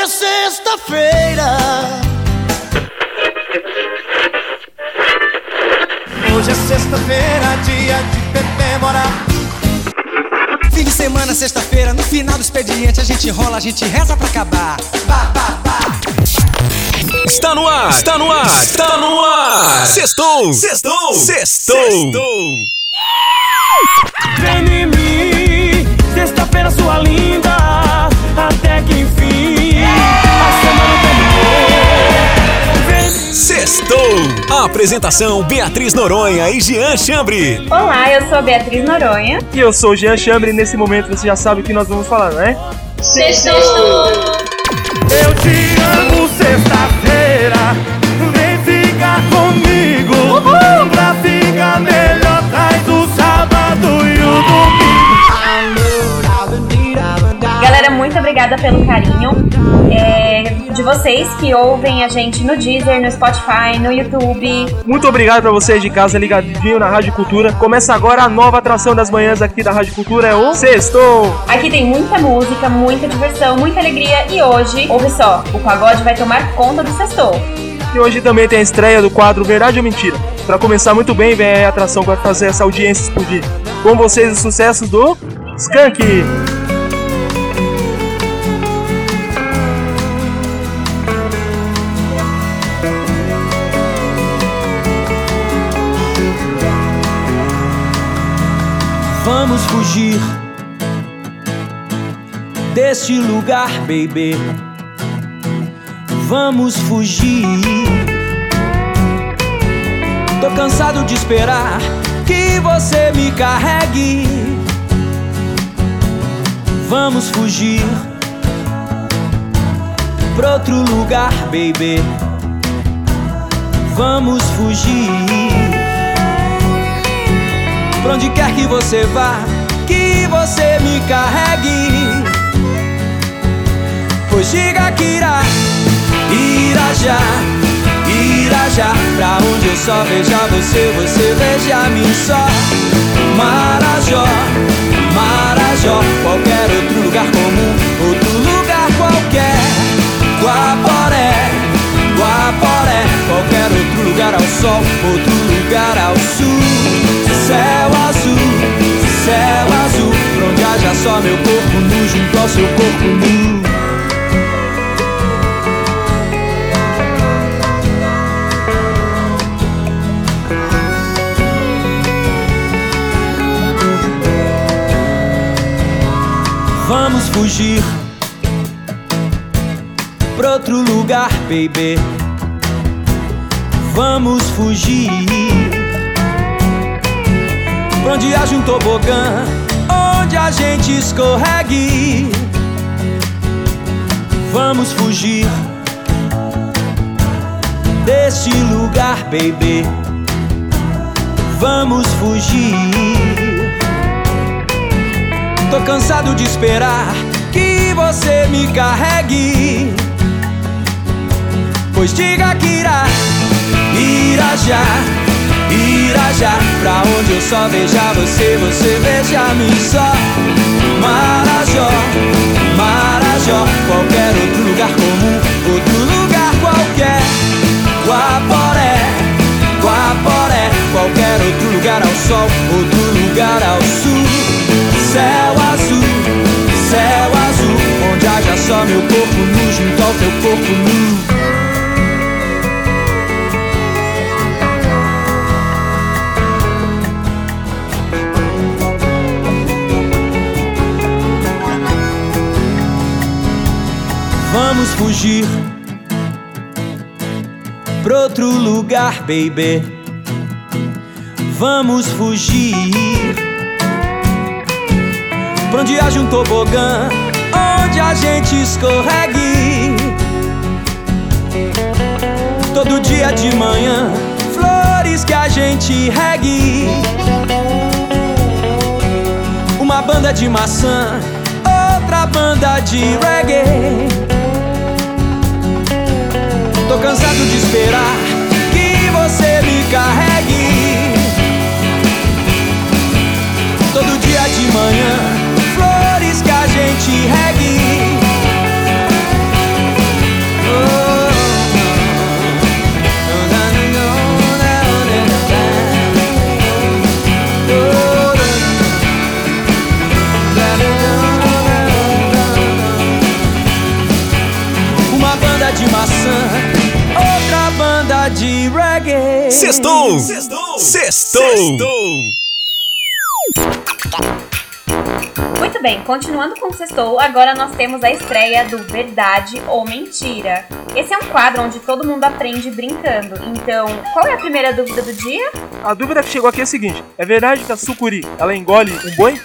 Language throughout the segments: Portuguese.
é sexta-feira. Hoje é sexta-feira, dia de comemorar. Fim de semana, sexta-feira, no final do expediente a gente rola, a gente reza pra acabar. Bah, bah, bah. Está no ar, está no ar, está no ar. Sextou, sextou, sextou. Vem em mim, sexta-feira sua linda, até que enfim a semana terminou. Sextou. A apresentação: Beatriz Noronha e Jean Chambre. Olá, eu sou a Beatriz Noronha. E eu sou o Jean Chambre e nesse momento você já sabe o que nós vamos falar, não é? Sextou! Eu te amo, sexta-feira, vem ficar comigo. Uhul! Pra ficar melhor, traz o sábado e o domingo. Galera, muito obrigada pelo carinho de vocês que ouvem a gente no Deezer, no Spotify, no YouTube. Muito obrigado pra vocês de casa ligadinho na Rádio Cultura. Começa agora a nova atração das manhãs aqui da Rádio Cultura, é o Sextou. Aqui tem muita música, muita diversão, muita alegria e hoje, ouve só, o pagode vai tomar conta do Sextou. E hoje também tem a estreia do quadro Verdade ou Mentira. Pra começar muito bem, vem aí a atração que vai fazer essa audiência explodir. Com vocês os sucessos do Skank. Vamos fugir deste lugar, baby. Vamos fugir. Tô cansado de esperar que você me carregue. Vamos fugir pra outro lugar, baby. Vamos fugir. Pra onde quer que você vá, que você me carregue. Pois diga que irá já, irá já. Pra onde eu só veja você, você veja a mim só. Marajó, Marajó, qualquer outro lugar comum, outro lugar qualquer. Guaporé, Guaporé, qualquer outro lugar ao sol, outro lugar ao sul. Céu azul, pra onde haja só meu corpo nu junto ao seu corpo nu. Vamos fugir pra outro lugar, baby. Vamos fugir pra onde haja um tobogã, onde a gente escorregue. Vamos fugir deste lugar, baby. Vamos fugir. Tô cansado de esperar que você me carregue. Pois diga que irá já, irá já. Pra onde eu só veja você, você veja a mim só. Marajó, Marajó, qualquer outro lugar comum, outro lugar qualquer. Guaporé, Guaporé, qualquer outro lugar ao sol, outro lugar ao sul. Céu azul, onde haja só meu corpo nu junto ao teu corpo nu. Vamos fugir pra outro lugar, baby. Vamos fugir pra onde haja um tobogã, onde a gente escorregue. Todo dia de manhã, flores que a gente regue. Uma banda de maçã, outra banda de reggae. Tô cansado de esperar que você me carregue. Todo dia de manhã, flores que a gente regue. Sextou! Sextou! Muito bem, continuando com o Sextou, agora nós temos a estreia do Verdade ou Mentira. Esse é um quadro onde todo mundo aprende brincando. Então, qual é a primeira dúvida do dia? A dúvida que chegou aqui é a seguinte: é verdade que a sucuri, ela engole um boi?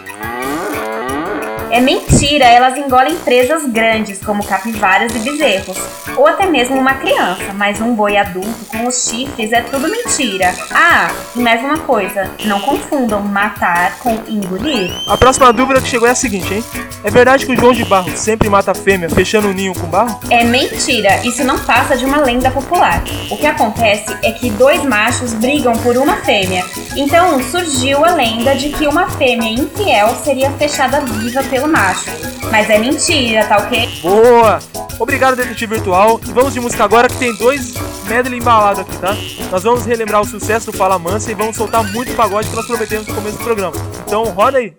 É mentira, elas engolem presas grandes, como capivaras e bezerros. Ou até mesmo uma criança, mas um boi adulto com os chifres é tudo mentira. Ah, e mais uma coisa, não confundam matar com engolir. A próxima dúvida que chegou é a seguinte, hein? É verdade que o João de Barro sempre mata a fêmea fechando o ninho com barro? É mentira, isso não passa de uma lenda popular. O que acontece é que dois machos brigam por uma fêmea. Então surgiu a lenda de que uma fêmea infiel seria fechada viva pelo macho. Mas é mentira, tá ok? Boa! Obrigado, detetive virtual. E vamos de música agora, que tem dois medley embalados aqui, tá? Nós vamos relembrar o sucesso do Fala Mansa e vamos soltar muito pagode que nós prometemos no começo do programa. Então roda aí!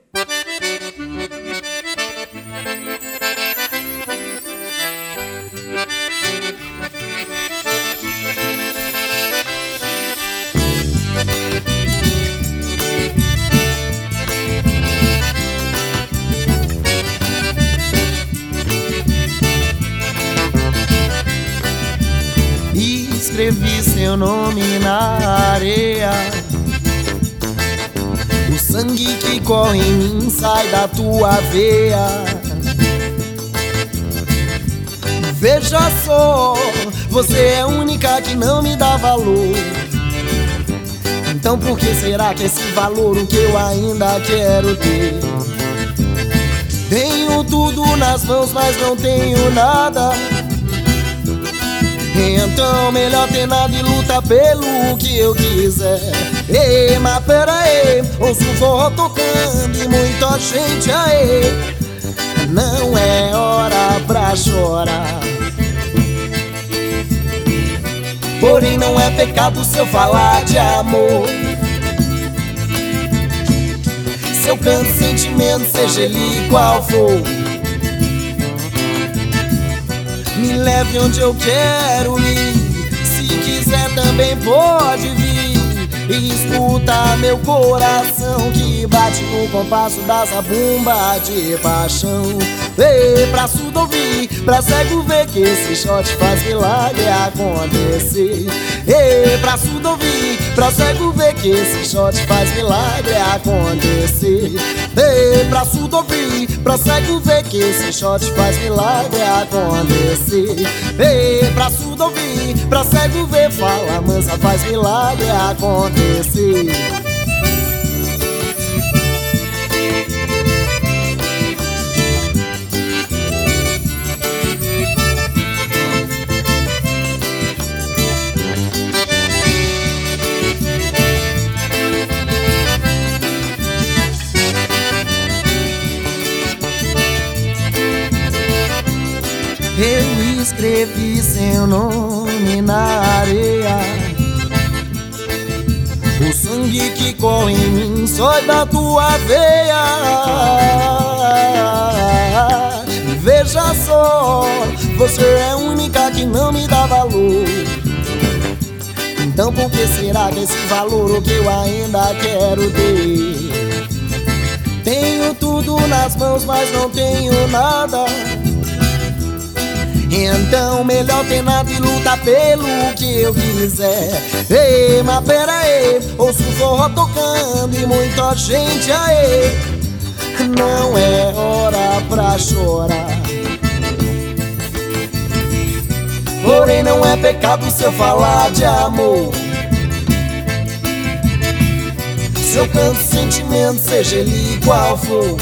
Escrevi seu nome na areia. O sangue que corre em mim sai da tua veia. Veja só, você é a única que não me dá valor. Então por que será que esse valor o que eu ainda quero ter? Tenho tudo nas mãos, mas não tenho nada. Então melhor ter nada e lutar pelo que eu quiser. Ei, mas pera aí, ouço o forró tocando e muita gente aí. Não é hora pra chorar. Porém não é pecado se eu falar de amor. Se eu canto sentimento, seja ele qual for. Me leve onde eu quero ir. Se quiser também pode vir. E escuta meu coração que bate no compasso da zabumba de paixão. Ei, pra surdo ouvir, pra cego ver que esse shot faz milagre acontecer. Ei, pra surdo ouvir, pra cego ver que esse shot faz milagre acontecer. Ei, pra surdo ouvir, pra cego ver que esse shot faz milagre acontecer. Ei, pra surdo ouvir, pra cego ver, Fala Mansa faz milagre acontecer. Eu escrevi seu nome na areia. O sangue que corre em mim sai da tua veia. Veja só, você é a única que não me dá valor. Então por que será que esse valor o que eu ainda quero ter? Tenho tudo nas mãos, mas não tenho nada. Então melhor ter nada e lutar pelo que eu quiser. Ei, mas pera aí, ouço o forró tocando e muita gente aí. Não é hora pra chorar. Porém não é pecado se eu falar de amor. Se eu canto sentimento, seja ele qual for.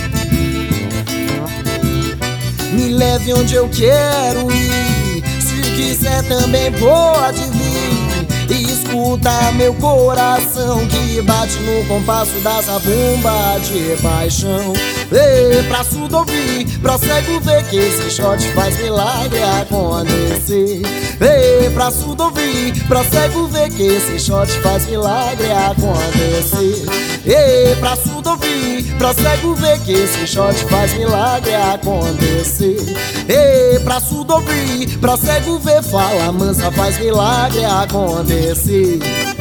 Me leve onde eu quero ir. Se quiser também pode vir. E escuta meu coração que bate no compasso da zabumba de paixão. Ei, pra surdo ouvir, pra cego ver que esse shot faz milagre acontecer. Ei, pra surdo ouvir, pra cego ver que esse shot faz milagre acontecer. Ei, pra surdo ouvir, pra cego ver que esse shot faz milagre acontecer. Ei, pra surdo ouvir, pra cego ver, Fala Mansa faz milagre acontecer. você.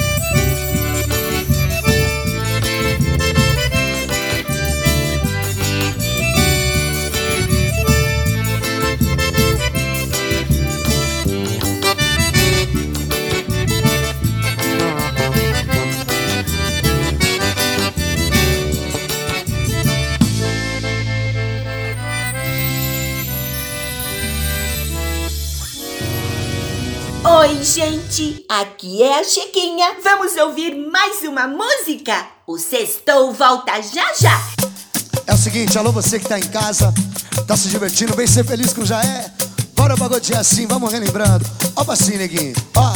Oi, gente! Aqui é a Chiquinha. Vamos ouvir mais uma música? O Sextou volta já já. É o seguinte, alô você que tá em casa, tá se divertindo, vem ser feliz com já é. Bora pagodear assim, vamos relembrando. Ó pra assim, neguinho, ó.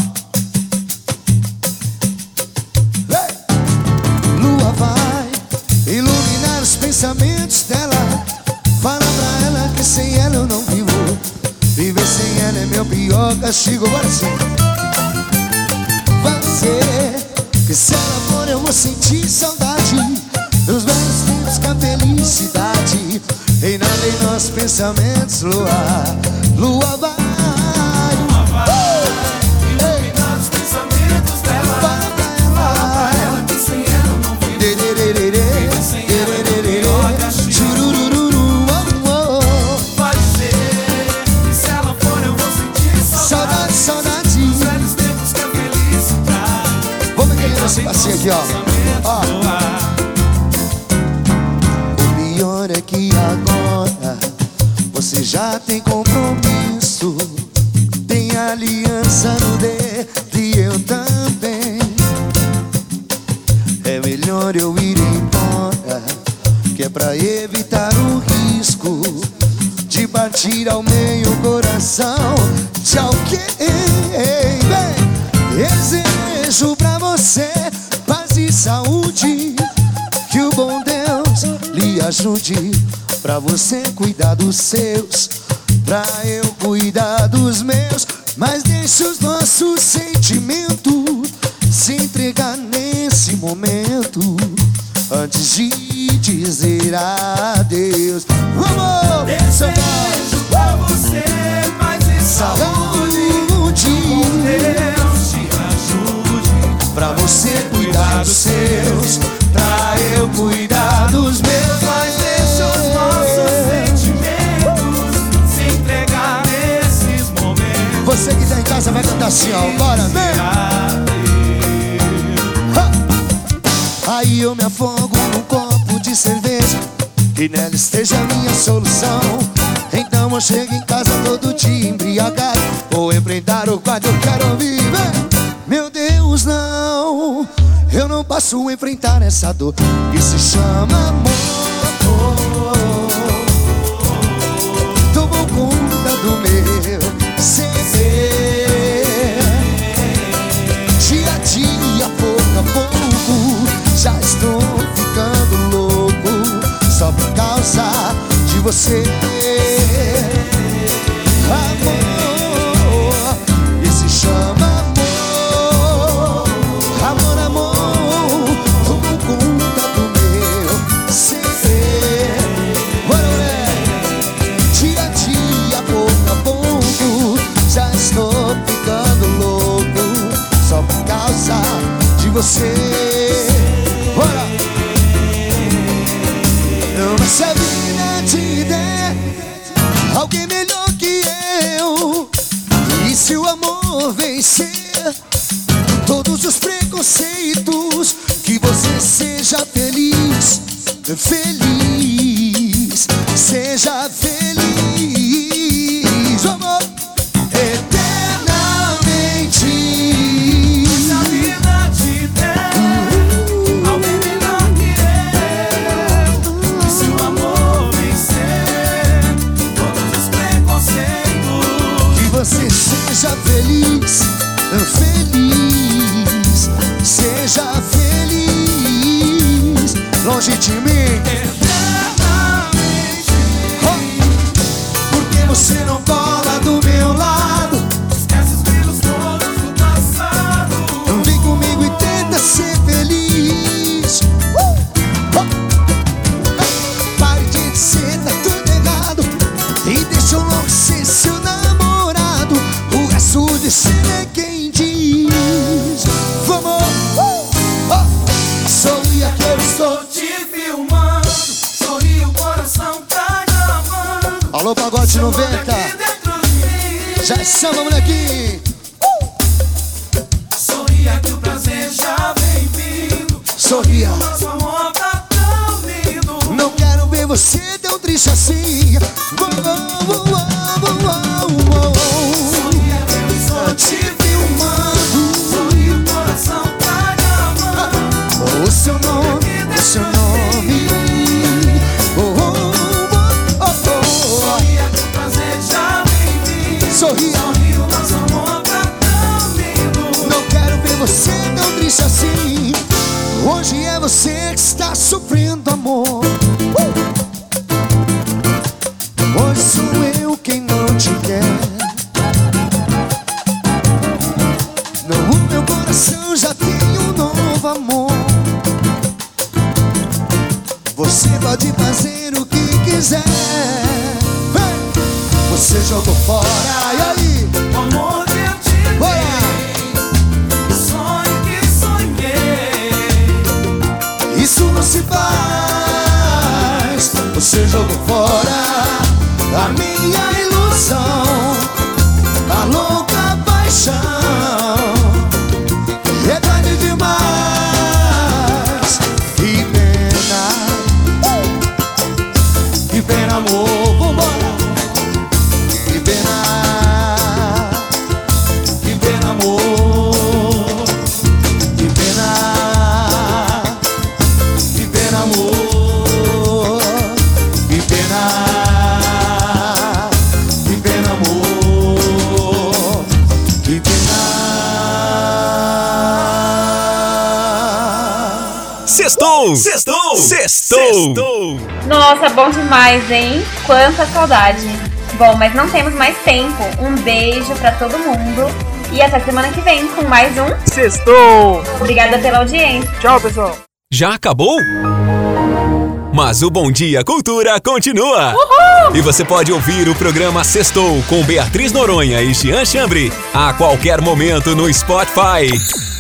Lua vai iluminar os pensamentos dela. Fala pra ela que sem ela eu não vivo. Viver sem ela é meu pior castigo. Bora sim. Vai ser que se ela for eu vou sentir saudade dos velhos tempos com a felicidade reinando em nossos pensamentos. Lua, lua vai iluminar os pensamentos dela. Fala pra ela que sem ela eu não vivo. Viver sem ela é meu pior castigo. Esse passinho aqui, ó. O pior é que agora você já tem compromisso, tem aliança no dedo e eu também. É melhor eu ir embora, que é pra evitar o risco de partir ao meio o coração de alguém. Desejo pra você paz e saúde, que o bom Deus lhe ajude, pra você cuidar dos seus, pra eu cuidar dos meus. Mas deixe os nossos sentimentos se entregar nesse momento, antes de dizer adeus. Vamos! Desejo pra você paz e saúde, Deus te ajude, pra você cuidar dos seus, pra eu cuidar dos meus. Mas deixa os nossos sentimentos se entregar nesses momentos. Você que tá em casa vai cantar assim, ó. Bora, vem! Aí eu me afogo num copo de cerveja, que nela esteja a minha solução. Então eu chego em casa todo dia embriagado, vou enfrentar o quadro, eu quero viver. Meu Deus, não, eu não posso enfrentar essa dor que se chama amor. Tomou conta do meu ser, dia a dia, pouco a pouco, já estou ficando louco, só por causa de você. Amor, e se chama amor. Amor, amor, tomou conta do meu ser. Bora, mulher. Dia a dia, pouco a pouco, já estou ficando louco, só por causa de você. Bora! Mas se a vida te der alguém melhor que eu, e se o amor vencer todos os preconceitos, que você seja feliz, feliz, seja feliz, amor, eternamente. Se a vida te der alguém melhor que eu, e se o amor vencer todos os preconceitos, que você seja feliz, feliz, seja feliz, longe de mim. eternamente. Oh, Alô, Pagode 90. Já é samba, molequinho. Sorria que o prazer já vem vindo. Sorria. Nosso amor tá tão lindo. Não quero ver você tão triste assim. Sorria que eu estou te filmando. Sorri, o coração tá gravando. O seu nome, o seu nome. Sorria que o prazer já vem vindo. Sorria. Sorri, o nosso amor tá tão lindo. Não quero ver você tão triste assim. Hoje é você que está sofrendo, amor. Hoje sou eu quem não te quer. No meu coração já tem um novo amor. Você pode fazer o que quiser. Você jogou fora, e aí? O amor que eu te Bora! dei, o sonho que sonhei. Isso não se faz. Você jogou fora a minha ilusão, a louca paixão. É tarde demais. Que pena, amor. Vambora. Que pena. Que pena, amor. Que pena. Que pena, amor. Que pena. Que pena, amor. Que pena. Sextou! Sextou! Sextou! Nossa, bom demais, hein? Quanta saudade. Bom, mas não temos mais tempo. Um beijo pra todo mundo. E até semana que vem com mais um Sextou! Obrigada pela audiência. Tchau, pessoal. Já acabou? Mas o Bom Dia Cultura continua! Uhul! E você pode ouvir o programa Sextou com Beatriz Noronha e Jean Chambre a qualquer momento no Spotify.